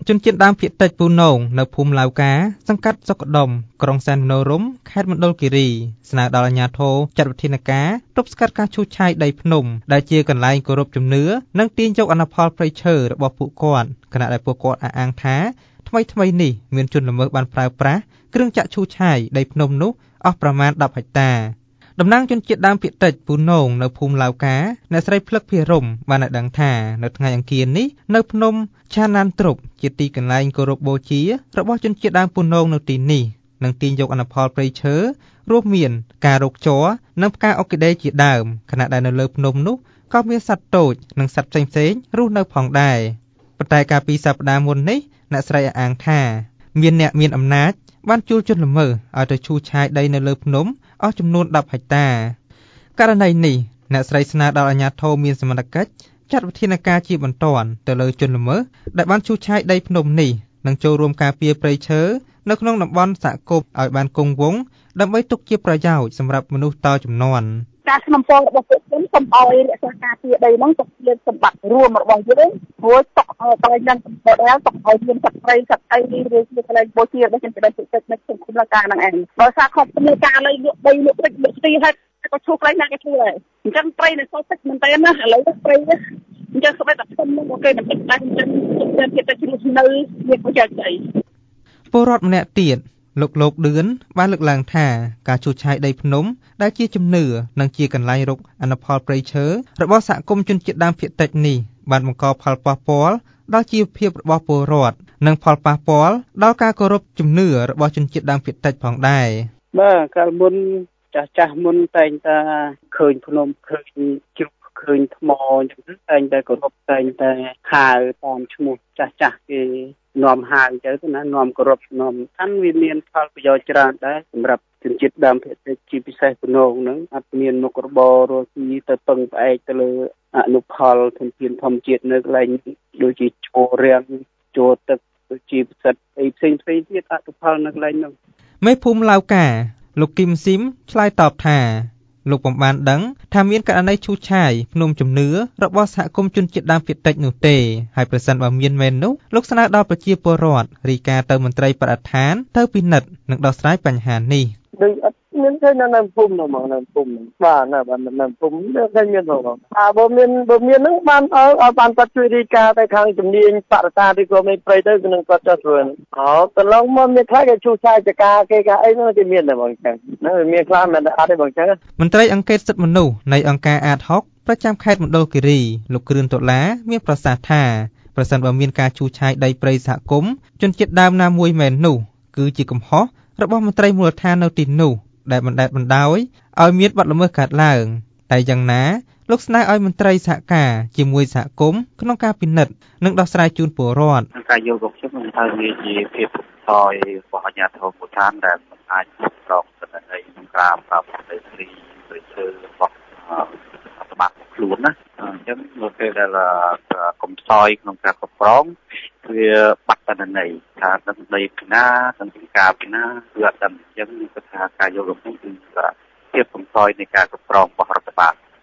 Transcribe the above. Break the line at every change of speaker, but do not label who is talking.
ជនជាតិដើមភាគតិចពូនងនៅភូមិឡាវកាសង្កាត់សុកដុំក្រុងសែនមនោរម្យខេត្តមណ្ឌលគិរីស្នើដល់អាជ្ញាធរចាត់វិធានការទប់ស្កាត់ការឈូសឆាយដីភ្នំដែលជាកន្លែងគោរពជំនឿនិងទាញយកអនុផលព្រៃឈើរបស់ពួកគាត់ខណៈដែលពួកគាត់អះអាងថាថ្មីនេះមានជនល្មើសបានប្រើប្រាស់គ្រឿងចាក់ឈូសឆាយដីភ្នំនោះអស់ប្រមាណ10ហិកតាតំណាងជនជាតិដើមភាគតិចពូនងនៅភូមិឡាវកាអ្នកស្រីភ្លឹកភិរមបានឲ្យដឹងថានៅថ្ងៃអង្គារនេះនៅភ្នំឆាណានទ្រុបជាទីកន្លែងគោរពបូជារបស់ជនជាតិដើមពូនងនៅទីនេះនឹងទាញយកអនុផលព្រៃឈើរួមមានការរកជ័រនិងផ្កាអុកីដេជាដើមខណៈដែលនៅលើភ្នំនោះក៏មានសត្វតូចនិងសត្វផ្សេងៗរស់នៅផងដែរប៉ុន្តែកាលពីសប្តាហ៍មុននេះអ្នកស្រីអះអាងថាមានអ្នកមានអំណាចបានជួលជនល្មើសឲ្យទៅឈូសឆាយដីនៅលើភ្នំអស់ចំនួន10ហិកតាករណីនេះអ្នកស្រីស្នើដល់អាជ្ញាធរមានសមត្ថកិច្ចចាត់វិធានការជាបន្ទាន់ទៅលើជនល្មើសដែលបានឈូសឆាយដីភ្នំនេះនិងចូលរួមការពារព្រៃឈើនៅក្នុងតំបន់សហគមន៍ឲ្យបានគង់វង្សដើម្បីទុកជាប្រយោជន៍សម្រាប់មនុស្សតជំនាន់
ការស្នំពររបស់ពួកខ្ញុំសូមឲ្យរក្សាការពារដីហ្នឹងទុកជាសម្បត្តិរួមរបស់យើងព្រោះទុកឲ្យកន្លែងហ្នឹងសម្បត្តិហើយទុកឲ្យមានសត្វព្រៃសត្វអីឬជាកន្លែងបូជារបស់ជនជាតិដើមភាគតិចនៅក្នុងភូមិឡាវកាហ្នឹងឯងដោយសារខុសគ្នាការលើលក់ដីលក់ព្រៃលក់ទីហើយក៏ឈូសកន្លែងណាក៏ឈូសដែរអញ្ចឹងព្រៃនៅសល់តិចមែនតើណាឥឡូវព្រៃអញ្ចឹងស្បែកតែខ្ញុំមកគេមិនតិចដែរអញ្ចឹងជនជាតិភាគតិចរស់នៅមានប្រយោជន៍អី
ពលរដ្ឋម្នាក់ទៀតលោកឌឿនបានលើកឡើងថាការឈូសឆាយដីភ្នំដែលជាជំនឿនិងជាកន្លែងរកអនុផលព្រៃឈើរបស់សហគមន៍ជនជាតិដើមភាគតិចនេះបានបង្កផលប៉ះពាល់ដល់ជីវភាពរបស់ពលរដ្ឋនិងផលប៉ះពាល់ដល់ការគោរពជំនឿរបស់ជនជាតិដើមភាគតិចផងដែរ
បាទកាលមុនចាស់មុនតែងតែឃើញភ្នំឃើញជ្រុះឃើញថ្មអញ្ចឹងតែងតែគោរពតែងតែហៅតាមឈ្មោះចាស់គេនាំហៅអញ្ចឹងទៅណានាំគោរពនាំខាន់វាមានផលប្រយោជន៍ច្រើនដែរសម្រាប់ជនជាតិដើមភាគតិចជាពិសេសភ្នំហ្នឹងអត់មានមុខរបររស់ស៊ីទៅពឹងផ្អែកទៅលើអនុផលធនធានធម្មជាតិនៅកន្លែងដូចជាចូលរាំងចូលទឹកដូចជាផ្សិតអីផ្សេងទៀតអនុផលនៅកន្លែងនោះ
មេភូមិឡាវកាលោកគឹមស៊ីមឆ្លើយតបថាលោកពុំបានដឹងថាមានករណីឈូសឆាយភ្នំជំនឿរបស់សហគមន៍ជនជាតិដើមភាគតិចនោះទេហើយប្រសិនបើមានមែននោះលោកស្នើដល់ប្រជាពលរដ្ឋរាយការណ៍ទៅមន្ត្រីបរិស្ថានទៅពិនិត្យនិងដោះស្រាយបញ្ហានេះ
ដូចអត់មានឃើញនៅភូមិនោះមកនៅភូមិបាទនៅភូមិឃើញមានផងបើមានហ្នឹងបានឲ្យបានគាត់ជួយរាយការណ៍ទៅខាងជំនាញបរិស្ថានឬក៏មេព្រៃទៅនឹងគាត់ចោះធ្វើកន្លងមកមានខ្លះគេជួសឆាយចការគេក៏អីហ្នឹងគេមានតែបងចឹងហ្នឹងមានខ្លះមិនអត់ទេបងចឹង
មន្ត្រីអង្គការសិទ្ធិមនុស្សនៃអង្គការអាត60ប្រចាំខេត្តមណ្ឌលគិរីលោកគ្រឿនដុល្លារមានប្រសាសន៍ថាប្រសិនបើមានការឈូសឆាយដីព្រៃសហគមន៍ជនជាតិដើមណាមួយមែននោះគឺជាកំហុសរបស់មន្ត្រីមូលដ្ឋាននៅទីនោះដែលបណ្ដេតបណ្ដោយឲ្យមានបទល្មើសកើតឡើងតែយ៉ាងណាលោកស្នើឲ្យមន្ត្រីសហការជាមួយសហគមន៍ក្នុងការពិនិត្យនិងដោះស្រាយជូនពលរដ្ឋ
ការយល់របស់ខ្ញុំមិនថាវាជាភាពថយរបស់អាជ្ញាធរមូលដ្ឋានដែលមិនអាចប្រកបសិទ្ធិនៃក្នុងការប្រើប្រាស់ដីធ្លីឬឈើរបស់រដ្ឋបាលខ្លួនណាអញ្ចឹងនៅពេលដែលកំសោយក្នុងការគ្រប់គ្រងវាបាត់តន័យថាដឹងដីពីណាដឹងពីការពីណាគឺអត់ដឹងអញ្ចឹងគឺថាការយល់របស់ខ្ញុំគឺភាពកំសោយនៃការគ្រប់គ្រងរបស់រដ្ឋបាល